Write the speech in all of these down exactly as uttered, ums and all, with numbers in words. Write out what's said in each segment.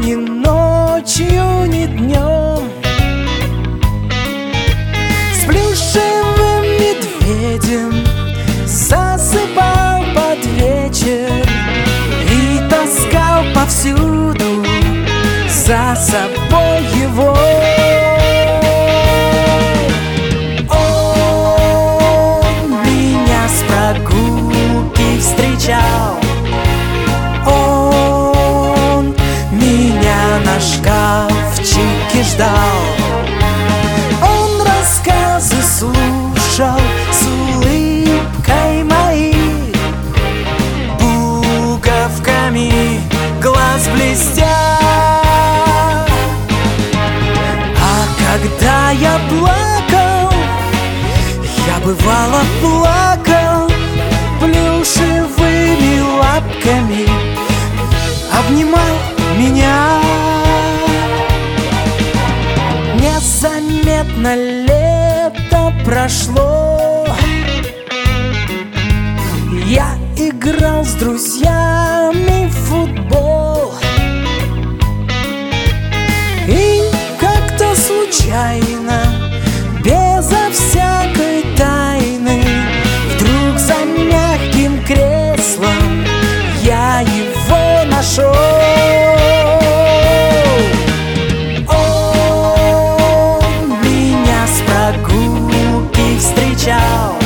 ни ночью, ни днем. С плюшевым медведем засыпал под вечер и таскал повсюду за собой его. Он меня с прогулки встречал, он меня на шкафчике ждал, он рассказы слушал с улыбкой моих, буковками глаз блестя. А когда я плакал, я бывало плакал, плюшевыми лапками обнимал меня. Незаметно лето прошло, я играл с друзьями в футбол. И как-то случайно, безо всякой тайны, вдруг за мягким креслом я его нашел. Он меня с прогулки встречал,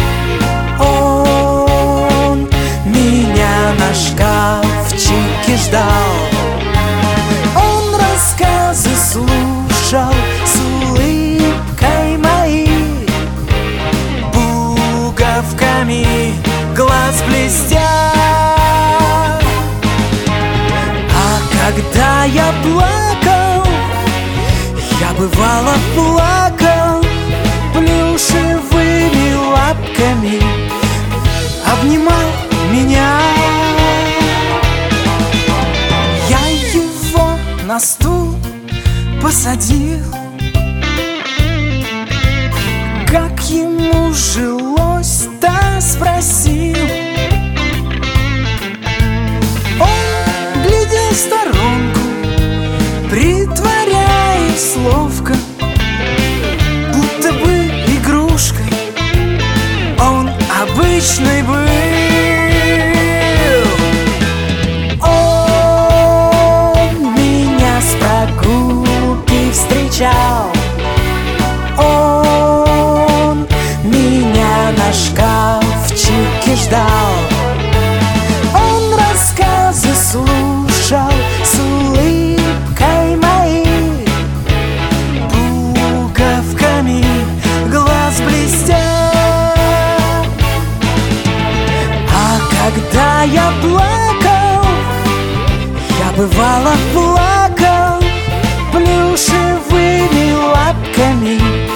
он меня на шкафчике ждал, он рассказы слушал с улыбкой моих, буковками глаз блестя. А когда я плакал, я бывало плакал, плюшевыми лапками обнимал меня. Я его на стул посадил, как ему жилось-то спросил. Он глядел в сторонку, притворяясь ловко, будто бы игрушкой он обычный был. Он меня с прогулки встречал, он меня на шкафчике ждал, он рассказы слушал с улыбкой моих, буковками глаз блестя. А когда я плакал, я бывало плакал, плюшевыми лапками